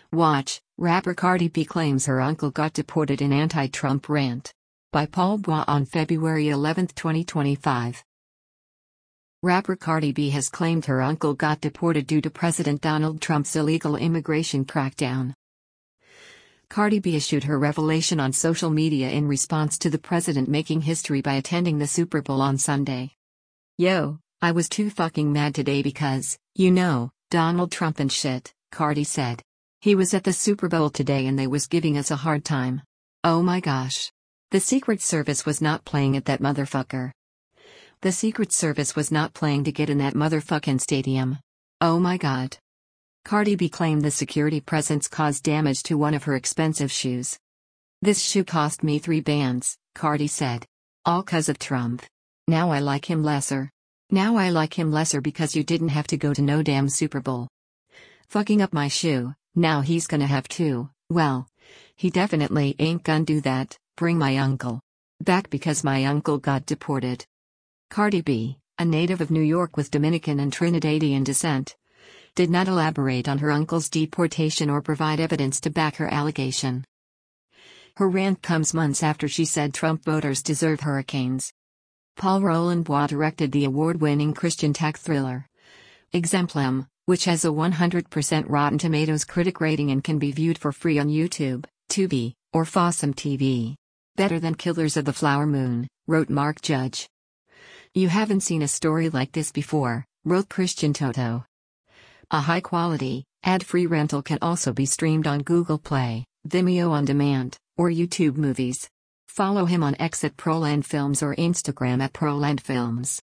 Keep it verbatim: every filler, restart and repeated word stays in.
Watch, rapper Cardi B claims her uncle got deported in anti-Trump rant. By Paul Bois on February eleventh, twenty twenty-five. Rapper Cardi B has claimed her uncle got deported due to President Donald Trump's illegal immigration crackdown. Cardi B issued her revelation on social media in response to the president making history by attending the Super Bowl on Sunday. "Yo, I was too fucking mad today because, you know, Donald Trump and shit," Cardi said. "He was at the Super Bowl today and they was giving us a hard time. Oh my gosh. The Secret Service was not playing at that motherfucker. The Secret Service was not playing to get in that motherfucking stadium. Oh my god." Cardi B claimed the security presence caused damage to one of her expensive shoes. "This shoe cost me three bands," Cardi said. "All 'cause of Trump. Now I like him lesser. Now I like him lesser because you didn't have to go to no damn Super Bowl. Fucking up my shoe, now he's gonna have to, well, he definitely ain't gonna do that, bring my uncle back because my uncle got deported." Cardi B, a native of New York with Dominican and Trinidadian descent, did not elaborate on her uncle's deportation or provide evidence to back her allegation. Her rant comes months after she said Trump voters deserve hurricanes. Paul Roland Bois directed the award-winning Christian tech thriller Exemplum, which has a one hundred percent Rotten Tomatoes critic rating and can be viewed for free on YouTube, Tubi, or Fossum T V. "Better than Killers of the Flower Moon," wrote Mark Judge. "You haven't seen a story like this before," wrote Christian Toto. A high-quality, ad-free rental can also be streamed on Google Play, Vimeo On Demand, or YouTube Movies. Follow him on X at Proland Films or Instagram at Proland Films.